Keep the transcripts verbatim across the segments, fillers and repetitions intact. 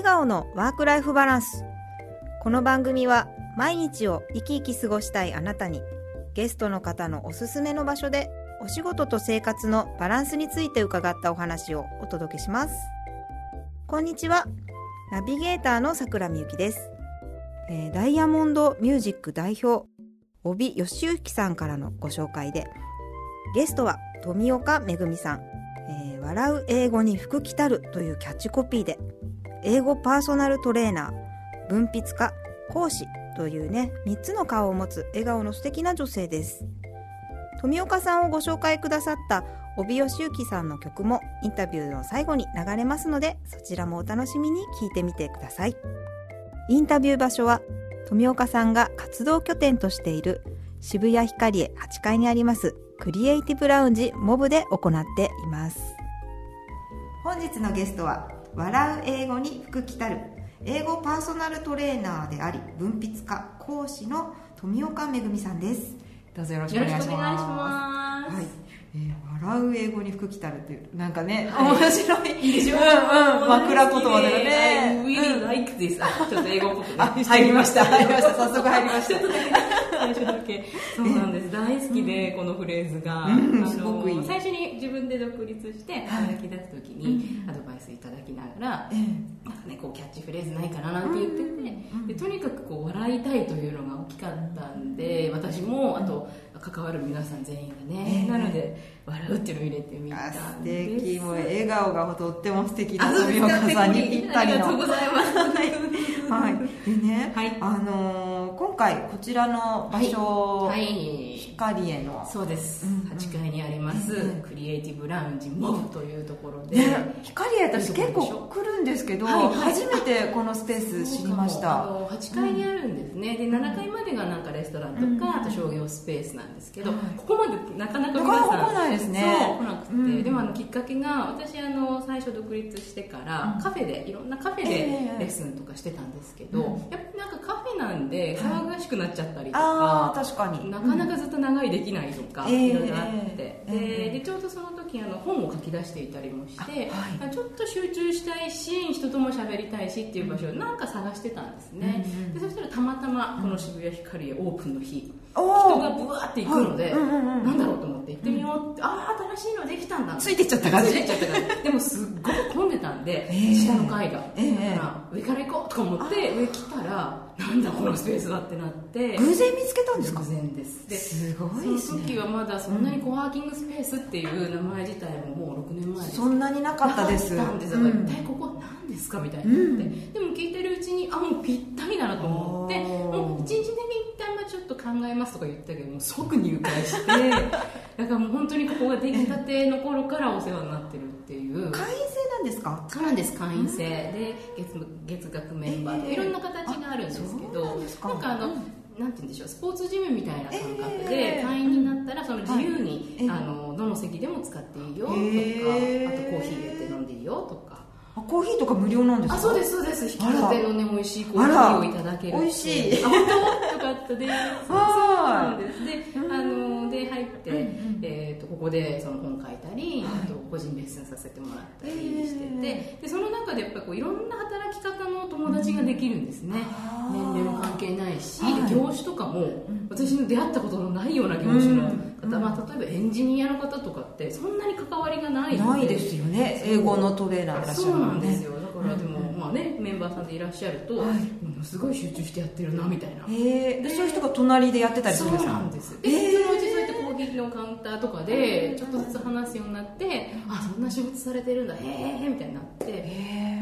笑顔のワークライフバランス。この番組は毎日を生き生き過ごしたいあなたに、ゲストの方のおすすめの場所でお仕事と生活のバランスについて伺ったお話をお届けします。こんにちは、ナビゲーターの桜美幸です。えー、ダイヤモンドミュージック代表帯義行さんからのご紹介で、ゲストは富岡めぐみさん、えー、笑う英語に福来たるというキャッチコピーで英語パーソナルトレーナー、文筆家、講師というねみっつの顔を持つ笑顔の素敵な女性です。富岡さんをご紹介くださった帯義行さんの曲もインタビューの最後に流れますので、そちらもお楽しみに聞いてみてください。インタビュー場所は富岡さんが活動拠点としている渋谷ヒカリエはちかいにありますクリエイティブラウンジモブで行っています。本日のゲストは笑う英語に福来たる英語パーソナルトレーナーであり文筆家講師の富岡めぐみさんです。どうぞよろしくお願いします。 よろしくお願いします。 はい、えー、笑う英語に福来たるっていうなんかね、はい、面白い。 いいでしょう。 うんうん、枕言葉だよね。 I really like this。あ、ちょっと英語っぽくね。 あ、入りました。入りました。早速入りました。 最初だけ。そうなんです。大好きで、このフレーズが。 うん、すごくいい。 最初に自分で独立して働き出すときにアドバイスいただきながら、なんかね、こうキャッチフレーズないかななんて言ってて、でとにかくこう笑いたいというのが大きかったんで、私もあと関わる皆さん全員がね、なので笑うっていうのを入れてみたんです。 素敵。もう笑顔がとっても素敵な富岡さんにぴったりの。 ありがとうございます。 はい。でね、 はい、 あのー、今回こちらの場所、 はいはい、 ヒカリエのそうです、うんうん、はちかいにあります、うん、クリエイティブラウンジモブというところで、 ね、ヒカリエ私結構来るんですけど、はいはい、初めてこのスペース知りました。 あのはちかいにあるんですね、うん、でななかいまでがなんかレストランとか、うん、あと商業スペースなんですけど、うん、ここまでなかなか皆さん来ないですね。 そう来なくて、うん、でもあのきっかけが私あの最初独立してから、うん、カフェでいろんなカフェでレッスンとかしてたんですけど、うん、やっぱりなんかカフェなんで騒がしくなっちゃったりとか、 あ確かになかなかずっと長いできないとか、うん、いろいろあって、えー、で, でちょうどその時あの本を書き出していたりもして、はい、ちょっと集中したいし人とも喋りたいしっていう場所をなんか探してたんですね、うん、でそしたらたまたまこの渋谷ヒカリエオープンの日、人がブワーって行くので、はい、うんうんうん、なんだろうと思って行ってみようって、うん、ああ新しいのできたんだ、 ついてっちゃった感じ、 ついてっちゃった感じでもすっごく混んでたんで、えー、下の階が、えー、だから上から行こうとか思って上来たらなんだこのスペースはってなって、 偶然見つけたんですか？ 偶然です。で、 すごいですね。 その時はまだそんなにコワーキングスペースっていう名前自体ももうろくねんまえです。 そんなになかったです。 なかったんです。だから一体ここ何ですかみたいになって、うん、でも聞いてるうちにあもうぴったりだなと思って、もう一日だけ一旦まあちょっと考えますとか言ったけども即入会してだからもう本当にここができたての頃からお世話になってるっていう。 会員制なんですか？ そうなんです。会員制で 月, 月額メンバーでいろんな形があるんですけど、なんかあの、うん、なんて言うんでしょう、スポーツジムみたいな感覚で会員になったらその自由に、はい、あのどの席でも使っていいよとか、あとコーヒー入れて飲んでいいよとか。 あ、コーヒーとか無料なんですか？ あ、そうですそうです。引き立てのね美味しいコーヒーをいただける。 美味しい。 あ、本当？よかったです。そうなんです。で、あので入って、うんうん、えっ、ー、とここでその本書いたり、はい、あと個人レッスンさせてもらったりしてて、でその中でやっぱりこういろんな働き方の友達ができるんですね。うん、年齢も関係ないし、はい、業種とかも私の出会ったことのないような業種の方、うん、まあ例えばエンジニアの方とかってそんなに関わりがないので。 ないですよね。英語のトレーナーいらっしゃる。 そうなんですよ。だからでも、うん、まあね、メンバーさんでいらっしゃると、はい、ものすごい集中してやってるなみたいな。 へでそういう人が隣でやってたりするんですか？ そうなんです。で、そのうちそうやってコーヒーのカウンターとかでちょっとずつ話すようになって、あ、そんな仕事されてるんだ、へえみたいになって、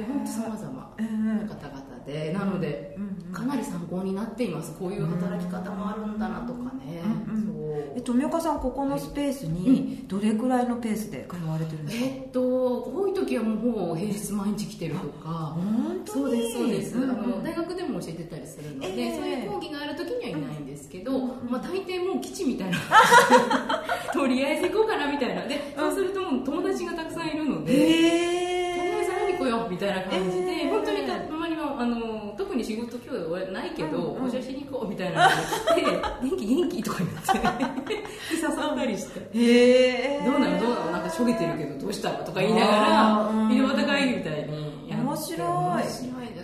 本当さまざまな方々で、なので、かなり参考になっています。こういう働き方もあるんだなとかね。そうえ富岡さん、ここのスペースにどれくらいのペースで通われてるんですか？ えっと多い時はもうほぼ平日毎日来てるとか。 本当に？ そうですそうです、うん、あの大学でも教えてたりするので、えー、そういう講義がある時にはいないんですけど、うん、まあ、大抵もう基地みたいなとりあえず行こうかなみたいなで、そうするともう友達がたくさんいるので、えー、とりあえず会いに来ようみたいな感じで、えー、本当にたまにはあの特に仕事今日はないけど、うん、お茶しに行こうみたいなのが来て元気元気とか言って誘ったりして、 へー、 どうなのどうなのなんかしょげてるけどどうしたのとか言いながら井戸端会議みたいにやって。 面白い。 面白いで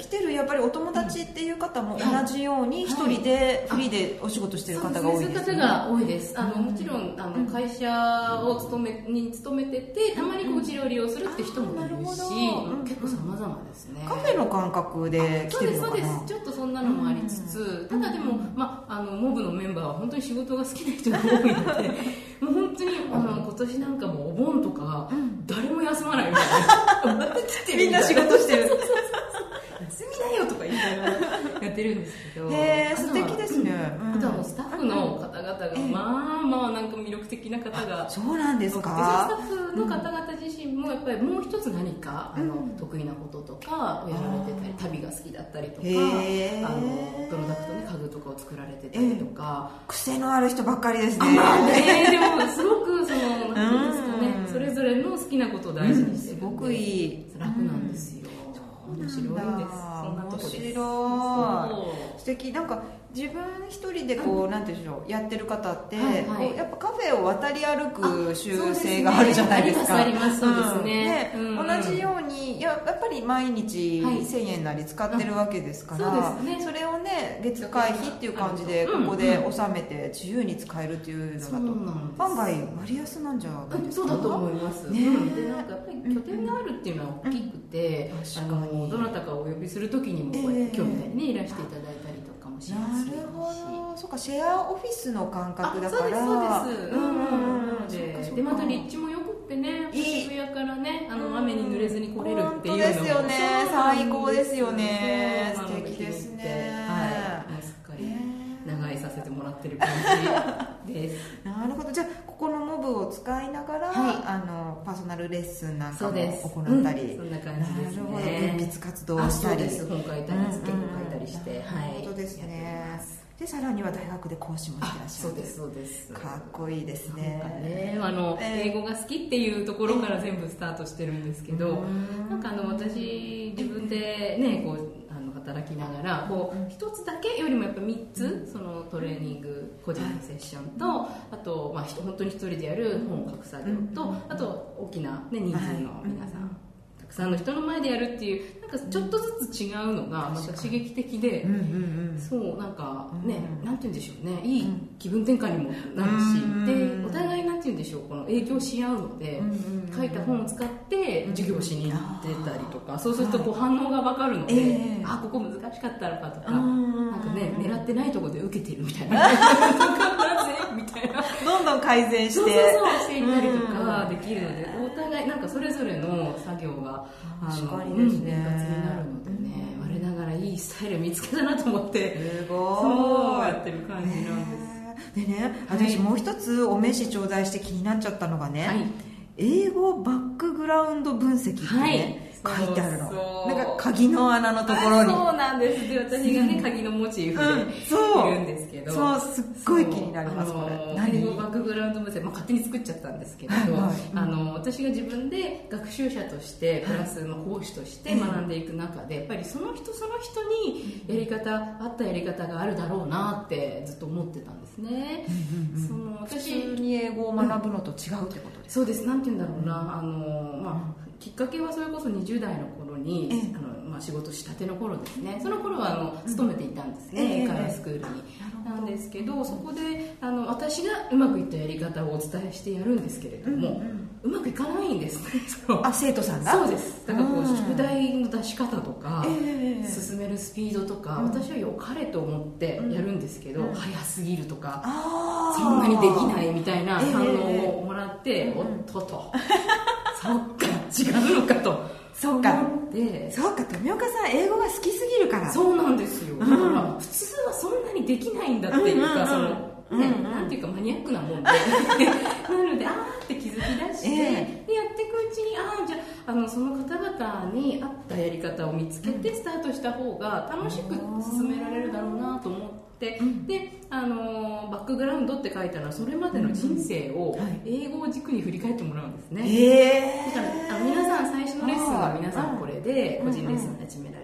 ぱりお友達っていう方も同じように一人でフリーでお仕事してる方が多いですね。 そういう方が多いです。あのもちろんあの会社を勤めに勤めてて、たまにこちらを利用するって人もいるし、結構様々ですね。 カフェの感覚で来てるのかな。 そうですそうです。ちょっとそんなのもありつつ、ただでもまああのモブのメンバーは本当に仕事が好きな人が多いので、もう本当にあの今年なんかもお盆とか誰も休まないみたいな。 みんな仕事してる。 休みだよとか言いながらやってるんですけど、 へー素敵ですね。 あとはもうスタッフの方々がまあまあなんか魅力的な方が、 そうなんですか。 スタッフの方々自身もやっぱりもう一つ何かあの得意なこととかをやられてたり、旅が好きだったりとか、あのプロダクトね家具とかを作られてたりとか、 癖のある人ばっかりですね。 ねでもすごくそのなんですかね、それぞれの好きなことを大事にしてるんで、 すごくいい、 楽なんですよ。面白いです。そんなとこです。 面白い。素敵。なんか自分一人でこう、うん、なんていうんでしょう、やってる方って、はいはい、こうやっぱカフェを渡り歩く習性があるじゃないですか。 あります、そうですね。 うん、で、同じようにやっぱり毎日せんえんなり使ってるわけですから、はい、そうですね、それをね月会費っていう感じでここで納めて自由に使えるっていうのだと、案外割安なんじゃないですか。 そうだと思います。ね、でなんかやっぱり拠点があるっていうのは大きくて、うん、あのどなたかをお呼びするときにもこうやって今日みたいにね、いらしていただいたりとかもしますし。 なるほど。そうか、シェアオフィスの感覚だから。 そうですそうです。うんうんうん。でまた立地もよくってね、渋谷からね、あの雨に濡れずに来れるっていうのも。 ですよね。最高ですよね。素敵ですね。 はい。もうすっかり長居させてもらってる感じです。 なるほど。じゃあここのモブを使いながら、はい、あのパーソナルレッスンなんかも行ったり、 うん、そんな感じですね。 なるほど。文筆活動をしたり、 そうです。本書いたり、原稿書いたりして、 はい。なるほどですね。でさらには大学で講師もしてらっしゃる。 そうですそうです。 かっこいいですね。 なんかね、あの、えー、英語が好きっていうところから全部スタートしてるんですけど、なんかあの私自分でねこうあの働きながらこう一つだけよりもやっぱ三つ、そのトレーニング個人のセッションと、あとまあ本当に一人でやる本を書く作業と、あと大きなね人数の皆さん。たくさんの人の前でやるっていうなんかちょっとずつ違うのがまた刺激的で、うんうんうん、そうなんかね、うん、なんて言うんでしょうね、いい気分転換にもなるし、うん、でお互いなんて言うんでしょう、この影響し合うので、うんうんうん、書いた本を使って授業しに行ってたりとか、うん、そうするとこう反応が分かるので、はい、あここ難しかったのかとか、うん、なんかね狙ってないところで受けてるみたいなみたいなどんどん改善してそうそうそうしていったりとかできるので、お互いなんかそれぞれの作業が確かにですね、 円滑になるのでね、うん、我ながらいいスタイル見つけたなと思ってすごいそうやってる感じなんです。 でね、私もう一つお名刺頂戴して気になっちゃったのがね、はい、英語バックグラウンド分析ってね、はい書いてあるの。なんか鍵の穴のところに。 そうなんです。で私がね鍵のモチーフでいるんですけど、 そうそうすっごい気になります。これ何のバックグラウンド分析、まあ、勝手に作っちゃったんですけど、はいはい、あの私が自分で学習者としてプラスの講師として学んでいく中で、やっぱりその人その人にやり方あったやり方があるだろうなってずっと思ってたんですね。 うんうんうん、その私普通に英語を学ぶのと違うってことですか？ そうです。なんて言うんだろうな、あのまあきっかけはそれこそにじゅう代の頃に、ええ、あのまあ、仕事したての頃ですね。その頃はあの勤めていたんですね、英会話スクールに、え、なんですけど、そこであの私がうまくいったやり方をお伝えしてやるんですけれども、うんうん、うまくいかないんですね。 あ、生徒さんが？ そうです。だからこう宿題の出し方とか、えー、進めるスピードとか、うん、私は良かれと思ってやるんですけど、うん、早すぎるとか、そんなにできないみたいな反応をもらって、えー、おっととそっか違うのかとそうかそうか富岡さん英語が好きすぎるから。 そうなんですよ。だから、うん、普通はそんなにできないんだっていうか、うんうんうん、そのね、うんうん、なんていうかマニアックなもんでなのであーって気づき出して、えー、でやっていくうちにあーじゃあ、あのその方々に合ったやり方を見つけてスタートした方が楽しく進められるだろうなと思って、うん、であのバックグラウンドって書いたのはそれまでの人生を英語を軸に振り返ってもらうんですね。 えー、 だからあの皆さん最初のレッスンは皆さんこれで個人レッスンを始められる方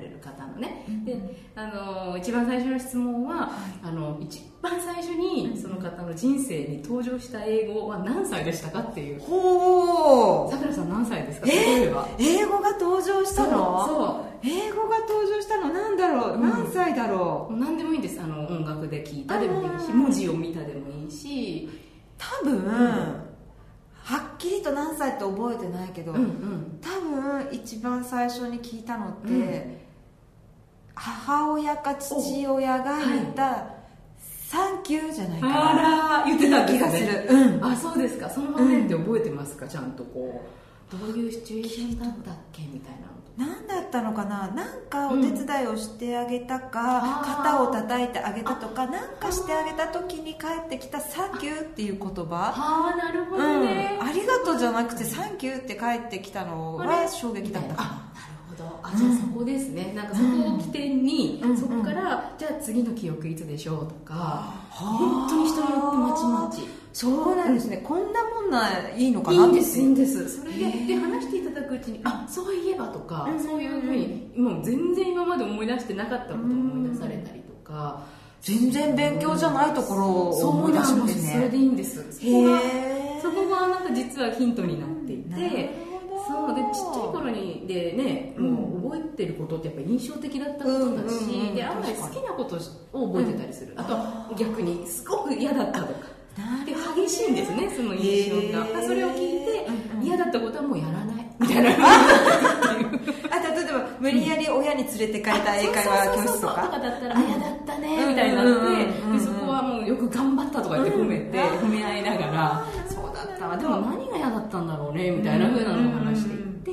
方のね、であの一番最初の質問は、はい、あの一番最初にその方の人生に登場した英語は何歳でしたかっていう。 ほー、 さくらさん何歳ですか？例えば英語が登場したの？ そうそう、 英語が登場したのなんだろう、うん、何歳だろう。 何でもいいんです。あの音楽で聞いたでもいいし、文字を見たでもいいし、 多分、うん、はっきりと何歳って覚えてないけど、うんうん、多分一番最初に聞いたのって、うん、母親か父親が言った、はい、サンキューじゃないかな。 あら、言ってたんですね。 気がする、うん、 あ、そうですか。その場面って覚えてますか？ちゃんとこうどういうシチュエーションだったっけみたいな。 何だったのかな。なんかお手伝いをしてあげたか、うん、肩を叩いてあげたとか、なんかしてあげた時に帰ってきたサンキューっていう言葉。 はあ、なるほどね、 うん、ありがとうじゃなくてサンキューって帰ってきたのは衝撃だったかな。 あ、じゃあそこですね、うん、なんかそこを起点に、うん、そこからじゃあ次の記憶いつでしょうとか、うん、本当に人によってまちまち。 そうなんですね。こんなもんないいのかな。 いいんですいいんです。それで、で話していただくうちに、あ、そういえばとか、うん、そういうふうにもう全然今まで思い出してなかったことを思い出されたりとか、 全然勉強じゃないところを思い出しますね。 それでいいんです。そこがそこがなんか実はヒントになっていて、そうでちっちゃい頃にでね、もう覚えてることってやっぱり印象的だったことだし、うん、で案外好きなことを覚えてたりする、うん、あと逆にすごく嫌だったとかで激しいんですね、その印象が。それを聞いて、うんうん、嫌だったことはもうやらないみたいなあ、 例えば無理やり親に連れて帰った英会話教室とかとかだったら、あ、嫌だったねみたいになって、でそこはもうよく頑張ったとか言って褒めて、褒め合いながら、そうだったわ、でも何が嫌だったんだろうねみたいな風なのを話していって、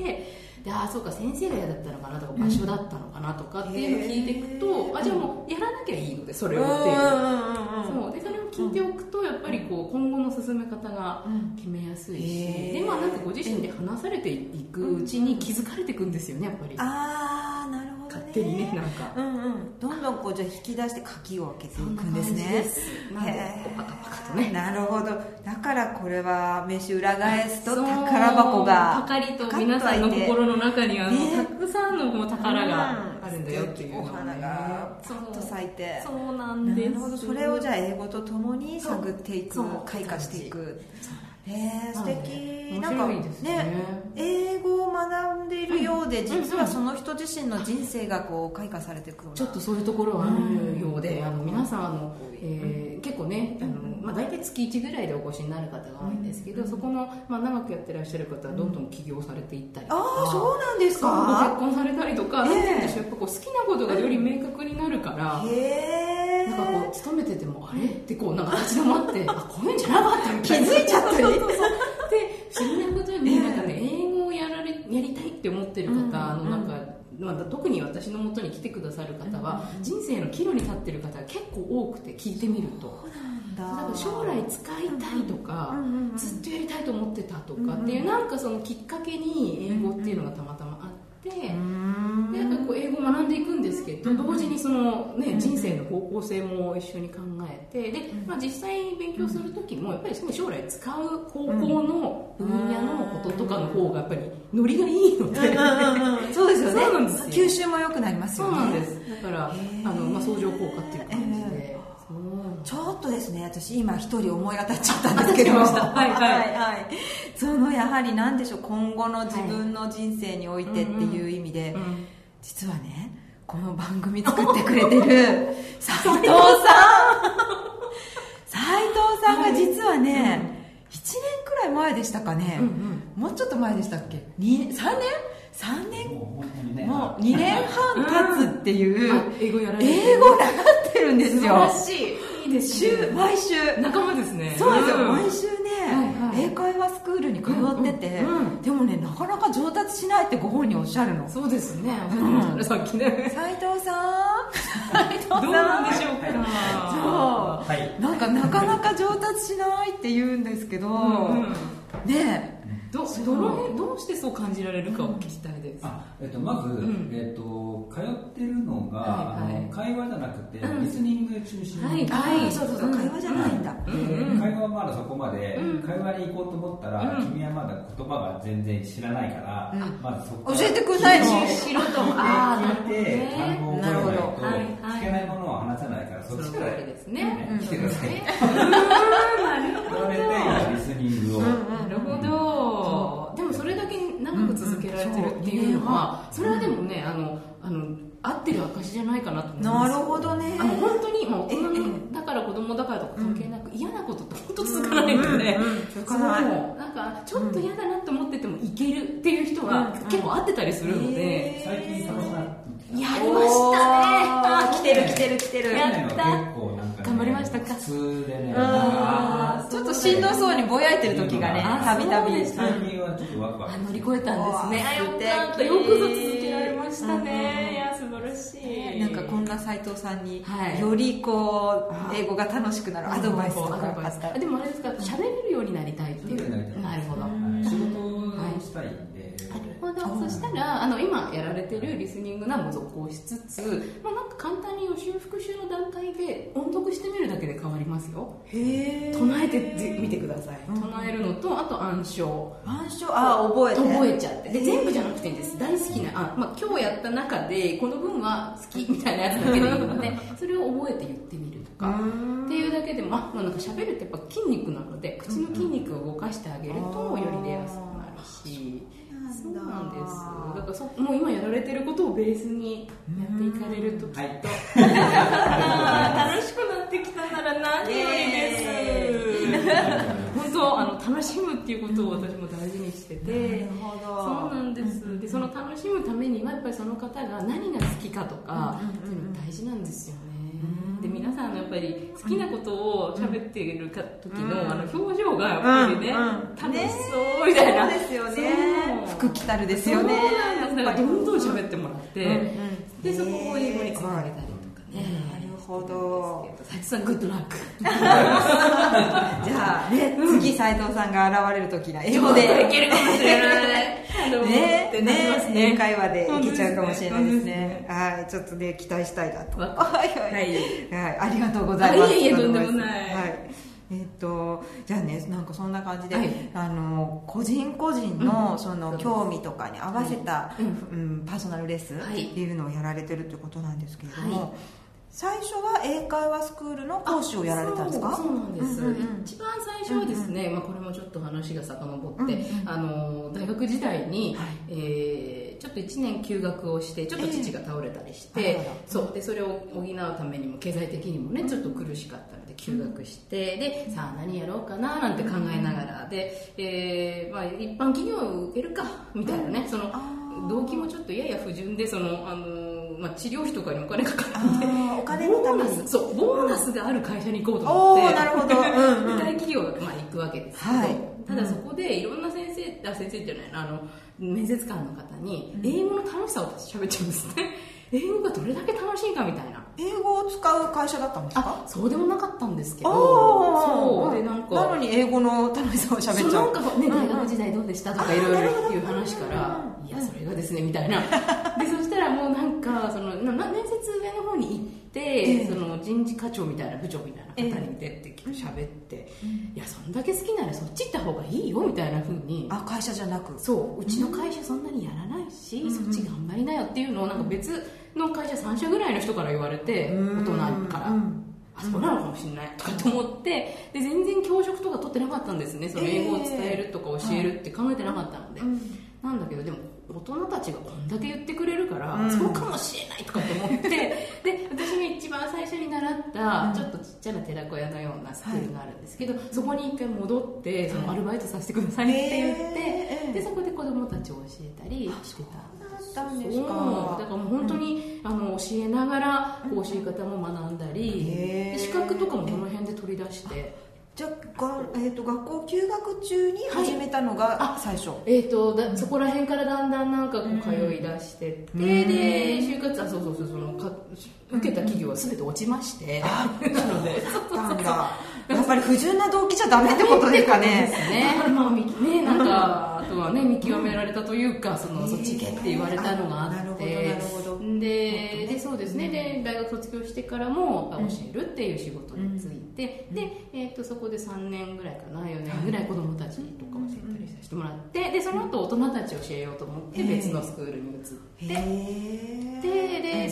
で、あ、そうか、先生が嫌だったのかなとか、場所だったのかなとかっていうのを聞いていくと、あ、じゃあもうやらなきゃいいので、それをっていう、そうで、それを聞いておくとやっぱりこう今後の進め方が決めやすいし、で、まあなんかご自身で話されていくうちに気づかれていくんですよね、やっぱり。 ああ、なるほどね。 勝手にね、なんか、 うんうん、どんどんこうじゃあ引き出して鍵を開けていくんですね。 なんでパカパカとね。 なるほど。だからこれは名刺裏返すと宝箱がパカリと皆さんの心の中には、ね、たくさんのもう宝があるんだよっていうの、 お花がパッと咲いて。 そうなんです。 なるほど。それをじゃあ英語とともに探っていく、開花していく。えー、素敵。なんかね、英語を学んでいるようで、実はその人自身の人生がこう開花されていくような、 ちょっとそういうところはあるようで、あの皆さんあの、えー、結構ね、あの、まあ、大体月いちぐらいでお越しになる方が多いんですけど、そこの、まあ、長くやってらっしゃる方はどんどん起業されていったりとか、 ああ、そうなんですか。 ご結婚されたりとか、なんて言うんでしょう、やっぱこう好きなことがより明確になるから、へー、なんかこう勤めててもあれってこうなんか立ち止まってあ、こういうんじゃなかったみたいな、 気づいちゃったりで、 不思議なことに、なんかね、英語をやられやりたいって思ってる方のなんか、まあ、特に私の元に来てくださる方は、人生の岐路に立ってる方が結構多くて、聞いてみると、だから将来使いたいとか、ずっとやりたいと思ってたとかっていう、なんかそのきっかけに英語っていうのがたまたまあって、でなんかこう英語を学んでいくんですけど、同時にその、ね、人生の方向性も一緒に考えて、で、まあ、実際勉強する時もやっぱりその将来使う方向の分野のこととかの方がやっぱりノリがいいので、 そうですよね。 そうなんですよ。 吸収も良くなりますよね。 そうなんです。だからあの、まあ、相乗効果っていう感じで、 ちょっとですね、私今一人思い当たっちゃったんですけど、はいはいはい、 そのやはり何でしょう、今後の自分の人生においてっていう意味で、うんうん、実はね、この番組作ってくれてる斉藤さん斉藤さんが実はね、うん、いちねんくらい前でしたかね、うんうん、もうちょっと前でしたっけ、さんねんさんねんもうにねんはん経つっていう、うん、英語やられてる、英語習ってるんですよ。素晴らしい。いいですね。週毎週仲間ですね。 そうですよ、うん、毎週ね、はいはい、英会話スクールに通ってて、うんうん、でもね、なかなか上達しないってご本人おっしゃるの。 そうですね、うん、さっきね、 斉藤さん斉藤さんどうなんでしょうか。 そう、はい、なんかなかなか上達しないって言うんですけど、うんうん、ねえ、 ど, ど, のどうしてそう感じられるかを聞きたいです。 あ、えっと、まず、うん、えっと、通ってるのが、はいはい、あの会話じゃなくて、うん、リスニング中心に、 はいはい、そうそうそう、会話じゃないんだ、 うんうん、会話はまだそこまで、うん、会話に行こうと思ったら、うん、君はまだ言葉が全然知らないから、うん、まずそこ教えてくれないの。 素人もあー聞いて単語その通りですね。 来てください。 なるほど。 リスニングを。 なるほど。でもそれだけ長く続けられてるっていうのは、それはでもね、あの、あの、合ってる証じゃないかなと思います。 なるほどね。 あの本当に、まあ、大人だから子供だからとか関係なく、嫌なことって本当続かないので、 続かない。 なんかちょっと嫌だなと思っててもいけるっていう人は結構合ってたりするので、 最近佐野さんやりましたね。 あ、来てる来てる来てる。 やった。 結構なんか、ね、 頑張りましたか。 普通でね、 ちょっとしんどそうにぼやいてる時がね、たびたび。 最近はちょっとワクワク。 乗り越えたんですね。あ、よかった。よくぞ続けられましたね。いや、素晴らしい。 なんかこんな斉藤さんに、よりこう、英語が楽しくなるアドバイスとかあったら。 でもあれですか、喋れるようになりたいっていう。なるほど。 仕事をしたいんで。 なるほど。そしたら、あの、今やられてるリスニングナも続行しつつ、まあなんか簡単に予習復習の段階で音読してみるだけで変わりますよ。 へー。 唱えてみてください。唱えるのと、あと暗唱。 暗唱、あ、覚えて。 覚えちゃって。で、全部じゃなくていいんです。大好きな、あ、まあ今日やった中で、この文は好きみたいなやつだけでいいので、それを覚えて言ってみるとか、っていうだけでも、あ、まあなんか喋るってやっぱ筋肉なので、口の筋肉を動かしてあげると、より出やすくなるし、そうなんです。だからそもう今やられてることをベースにやっていかれるときっと、はい、楽しくなってきたなら何よりです。本当あの楽しむっていうことを私も大事にしてて、そうなんです。でその楽しむためにはやっぱりその方が何が好きかとか、そういうの大事なんですよね。で皆さんのやっぱり好きなことを喋っている時の、うん、あの表情がやっぱりね、うんうん、楽しそうみたいな、 そうですよね。福来たるですよね。 そうなんです。だからどんどん喋ってもらって、うんうん、でそこを英語につなげたりとかね。 なるほど。 斉藤さんグッドラック。 じゃあね、うん、次斉藤さんが現れる時には英語でいけるかもしれない。 ねねね会話でいけちゃうかもしれないですね。はい、ちょっとね期待したいなと。はいはいはい、ありがとうございます。 いえいえとんでもない。 はい。えー、とじゃあねなんかそんな感じで、はい、あの個人個人の、うん、その興味とかに合わせた、うんうん、パーソナルレッスンっていうのをやられてるということなんですけれども、はい、最初は英会話スクールの講師をやられたんですか？ そう、そうなんです、うんうんうん、一番最初はですね、うんうんまあ、これもちょっと話が遡って、うんうん、あの大学時代に、はいえー、ちょっといちねん休学をしてちょっと父が倒れたりして、えー、そうでそれを補うためにも経済的にもねちょっと苦しかったので休学して、うん、でさあ何やろうかななんて考えながらで、えーまあ、一般企業を受けるかみたいなね、うん、その動機もちょっとやや不純でそのあのまあ、治療費とかにお金かかるんでお金のためにそうボーナスがある会社に行こうと思って、 うん、なるほど、うんうん、 大企業が、まあ、行くわけですけど、はい、ただそこでいろんな先生あ先生じゃないあの面接官の方に英語の楽しさを喋っちゃうんですね。英語がどれだけ楽しいかみたいな。 英語を使う会社だったんですか？ あ、そうでもなかったんですけど、 そうでなんかなのに英語の楽しさを喋っちゃう。そうなんかね、大学時代どうでしたとかいろいろいう話から、いやそれがですねみたいな。でそしたらもうなんかそのな面接上の方に行って、えー、その人事課長みたいな部長みたいな方に出てきて喋って、えー、いやそんだけ好きならそっち行った方がいいよみたいな風に。 あ、会社じゃなく。 そううちの会社そんなにやらないし、うん、そっち頑張りなよっていうのをなんか別の会社さん社ぐらいの人から言われて、大人から、うん、あそうなのかもしれないとかと思って、で全然教職とか取ってなかったんですね。その英語を伝えるとか教えるって考えてなかったので、えーうん、なんだけどでも大人たちがこんだけ言ってくれるから、うん、そうかもしれないとかと思ってで私が一番最初に習ったちょっとちっちゃな寺子屋のようなスクールがあるんですけど、はい、そこに一回戻ってそのアルバイトさせてくださいって言って、えー、でそこで子供たちを教えたりしてた。 んですか。 だからもう本当に、うん、あの教えながら教え方も学んだり、で資格とかもこの辺で取り出して。 じゃあ、えー、と学校休学中に始めたのが最初、はい、 えー、とだそこら辺からだんだんなんかこう通い出してって、うん、で就活あそうそうそうそのか受けた企業は全て落ちまして、うん、なのでなんだやっぱり不純な動機じゃダメってことですかね。 ですね。まあねなんかあとはね見極められたというかそのそっち行けって言われたのがあって、なるほどなるほど。ででそうですね。で大学卒業してからも教えるっていう仕事について、うん、でえっ、ー、とそこでさんねんぐらいかなよねんぐらい子供たちとか教えたりさせてもらって、でその後大人たち教えようと思って別のスクールに移って、ででそ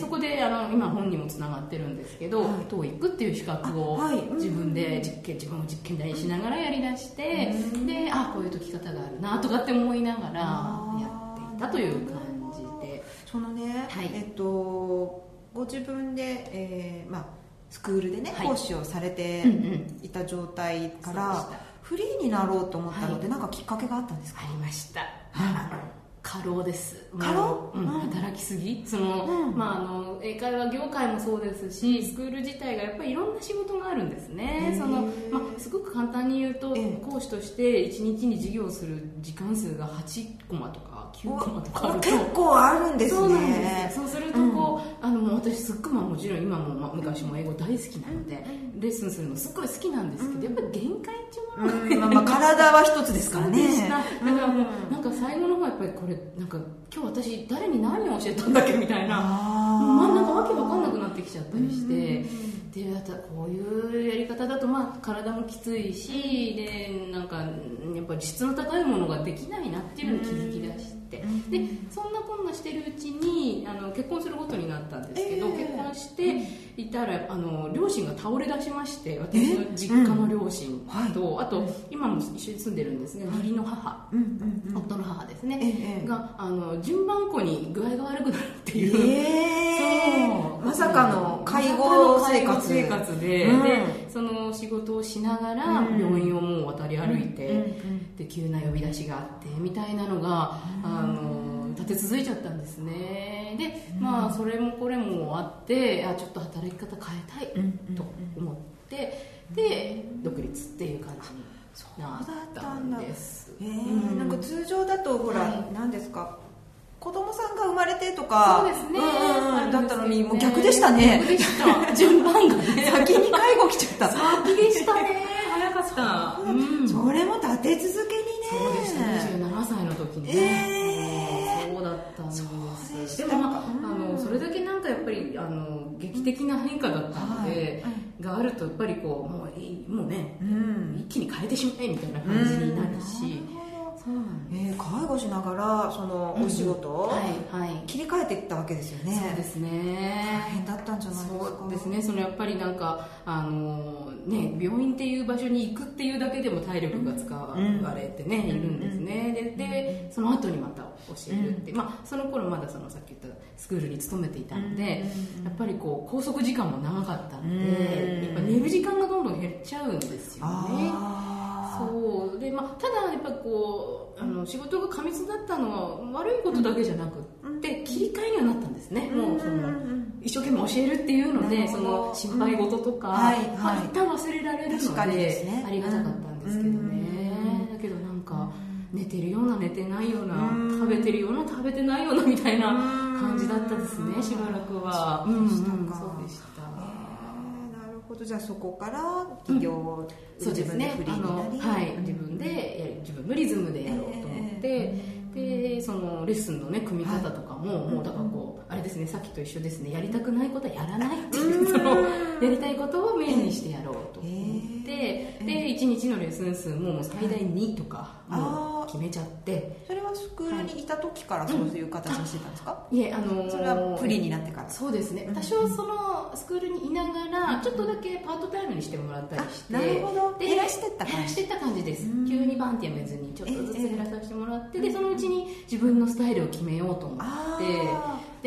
そこであの今本にもつながってるんですけど、はい、トーイックっていう資格を自分で実験、自分を実験台にしながらやりだして、であこういう解き方があるなとかって思いながらやっていたという感じで、 そのね、はい、えっとご自分で、えーまあ、スクールでね、はい、講師をされていた状態から、うんうん、フリーになろうと思ったので、はい、なんかきっかけがあったんですか？ ありました、あの過労です。 過労、 うん、働きすぎ、その、うん、まあ、あの英会話業界もそうですし、スクール自体がやっぱりいろんな仕事があるんですね。その、まあ、すごく簡単に言うと、講師としていちにちに授業する時間数がはちコマとかきゅうコマとかあると結構あるんですね。 そうなんです。そうするとこう、うん、あのもう私すっごい、まあ、もちろん今も、まあ、昔も英語大好きなので、うん、レッスンするのすっごい好きなんですけど、やっぱり限界っていうものが、 うん、まあ、まあ体は一つですからね。 だからもうなんか最後の方やっぱりこれなんか今日私誰に何を教えたんだっけみたいな、まあ、なんかわけわかんなくなってきちゃったりして、であとこういうやり方だと、まあ、体もきついし、でなんかやっぱり質の高いものができないなっていうのに気づき出して、でそんなこんなしてるうちにあの結婚することになったんですけど、えー、結婚していたらあの両親が倒れ出しまして、私の実家の両親と、うんはい、あと今も一緒に住んでるんですね、義理の母、うんうんうん、夫の母ですね、えー、があの順番子に具合が悪くなるっていう、 えー、そうまさかの介護生活生活で、うん、でその仕事をしながら病院をもう渡り歩いて、うん、で急な呼び出しがあってみたいなのが、うん、あの立て続いちゃったんですね。で、うん、まあそれもこれもあってあちょっと働き方変えたいと思って、うん、で独立っていう感じになったんです。 えーうん、なんか通常だとほら、はい、何ですか、子供さんが生まれてとか、 そうですね、 うんうん、だったのにもう逆でしたね。 逆でした順番がね先に介護来ちゃった。 先でしたね。早かった。 そ, うん、それも立て続けにね。 そうでした。にじゅうななさいの時にね、えー、そうだったんです。でも、まあ、あのそれだけなんかやっぱりあの劇的な変化だったので、はい、があるとやっぱりこうもうもうね、うん、一気に変えてしまえみたいな感じになるし、 うん、えー、介護しながらそのお仕事を、 うんはいはい、 切り替えていったわけですよね。 そうですね。 大変だったんじゃないですか。 そうですね。そのやっぱりなんかあのね、病院っていう場所に行くっていうだけでも体力が使われてね、うん、いるんですね。で、でその後にまた教えるって、うん、まあその頃まだそのさっき言ったスクールに勤めていたので、うん、やっぱりこう拘束時間も長かったので、うん、やっぱ寝る時間がどんどん減っちゃうんですよね。そうで、まあ、ただやっぱこうあの仕事が過密だったのは悪いことだけじゃなくって、うん、切り替えにはなったんですね、うん、もうその一生懸命教えるっていうので、その心配事とか、うんはいはい、まあ、一旦忘れられるの で, で、ね、ありがたかったんですけどね、うん、だけどなんか寝てるような寝てないような、うん、食べてるような食べてないようなみたいな感じだったですね、しばらくは。 そうでしたか、うんうん、 そうでした。 じゃあそこから企業を、 うん、そうですね、 自分でフリーになり、 はい、自分でやり自分のリズムでやろうと思って、えー、でそのレッスンのね組み方とかも、はい、もうだからこうあれですね、さっきと一緒ですね、やりたくないことはやらないっていう、そのやりたいことをメインにしてやろうと思って、えー、でいちにちのレッスン数ももう最大にとかもう決めちゃって。 それはスクールにいた時からそういう形にしてたんですか？ うん、いえ、あのー、 それはフリーになってから。 そうですね、多少そのスクールにいながらちょっとだけパートタイムにしてもらったりして、 なるほど、減らしてった感じ。 減らしてった感じです。急にバンってやめずにちょっとずつ減らさせてもらって、でそのうちに自分のスタイルを決めようと思って、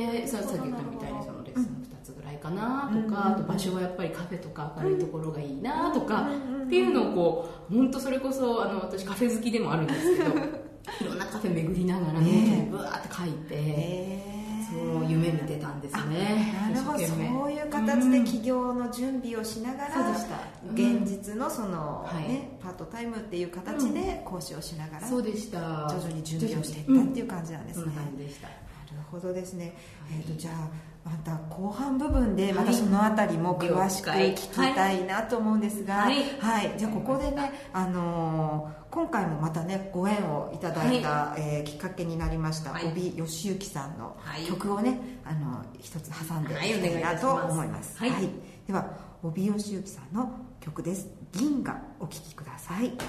でさっき言ったみたいにそのレッスンふたつぐらいかなとか、あと場所はやっぱりカフェとか明るいところがいいなとかっていうのをこう本当それこそあの私カフェ好きでもあるんですけどいろんなカフェ巡りながらノートにブワーって書いて、えー、そう夢見てたんですね。 なるほど、そういう形で起業の準備をしながら、うん、現実のその、ね、はい、パートタイムっていう形で講師をしながら、 そうでした、 徐々に準備をしていったっていう感じなんですね。 そんな感じでした。 なるほどですね、はい、えー、とじゃあまた後半部分でまたそのあたりも詳しく聞きたいなと思うんですが、はいはいはい、じゃあここでね、あのー、今回もまたねご縁をいただいた、はい、えー、きっかけになりました、はい、帯義行さんの曲をね、あの一つ挟んでいきたいなと思います、はいはい、では帯義行さんの曲です。銀河、お聴きください。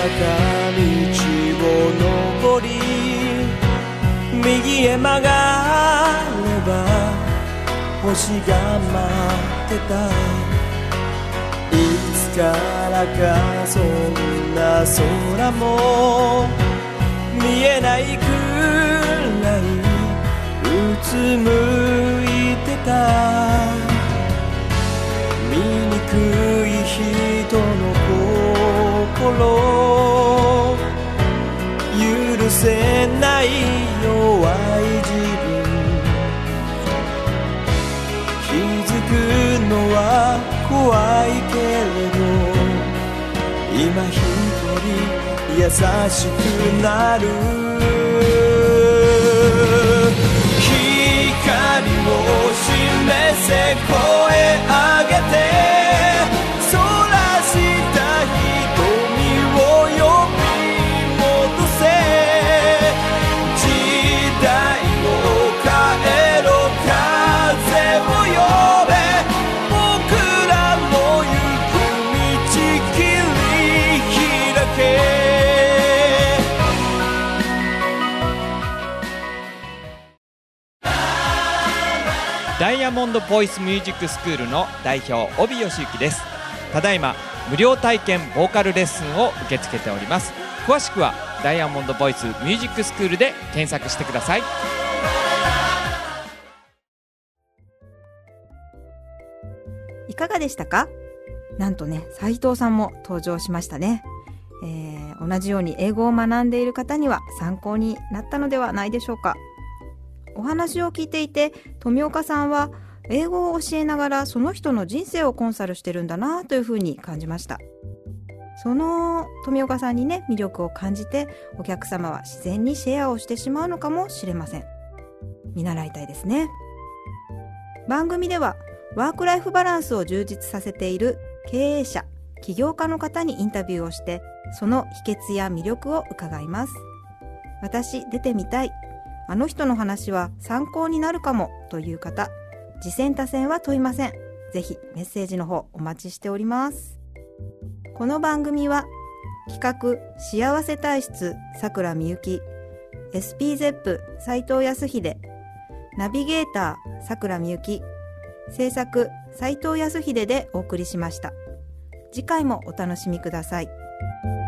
道を登り右へ曲がれば星が待ってた。いつからかそんな空も見えないくらいうつむいてた。醜い人の心許せない弱い自分気づくのは怖いけれど今一人優しくなる。光を示せ声上げてそらした瞳を呼び戻せ。時代を変えろ風を呼べ僕らの行く道切り開け。 ダイヤモンドボイスミュージックスクールの代表帯義行です。ただいま無料体験ボーカルレッスンを受け付けております。詳しくはダイヤモンドボイスミュージックスクールで検索してください。 いかがでしたか？なんとね、斉藤さんも登場しましたね。えー、同じように英語を学んでいる方には参考になったのではないでしょうか。お話を聞いていて、富岡さんは英語を教えながらその人の人生をコンサルしてるんだなというふうに感じました。その富岡さんにね、魅力を感じてお客様は自然にシェアをしてしまうのかもしれません。見習いたいですね。番組ではワークライフバランスを充実させている経営者、起業家の方にインタビューをしてその秘訣や魅力を伺います。私出てみたい、あの人の話は参考になるかもという方、次戦他戦は問いません。ぜひメッセージの方お待ちしております。この番組は企画幸せ体質さくらみゆき、 エスピーゼップ 斉藤康秀、ナビゲーターさくらみゆき、制作斉藤康秀でお送りしました。次回もお楽しみください。